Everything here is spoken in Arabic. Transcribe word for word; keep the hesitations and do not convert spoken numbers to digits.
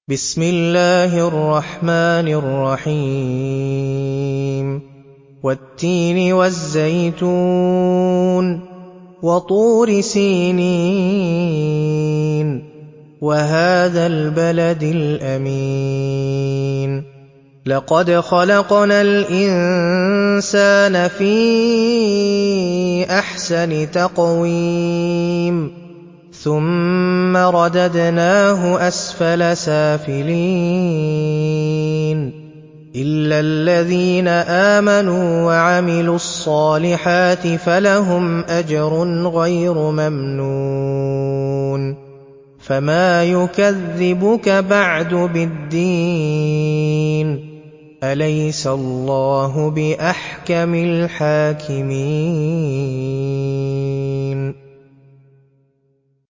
بسم الله الرحمن الرحيم والتين والزيتون وطور سينين وهذا البلد الأمين لقد خلقنا الإنسان في أحسن تقويم ثم رددناه أسفل سافلين إلا الذين آمنوا وعملوا الصالحات فلهم أجر غير ممنون فما يكذبك بعد بالدين أليس الله بأحكم الحاكمين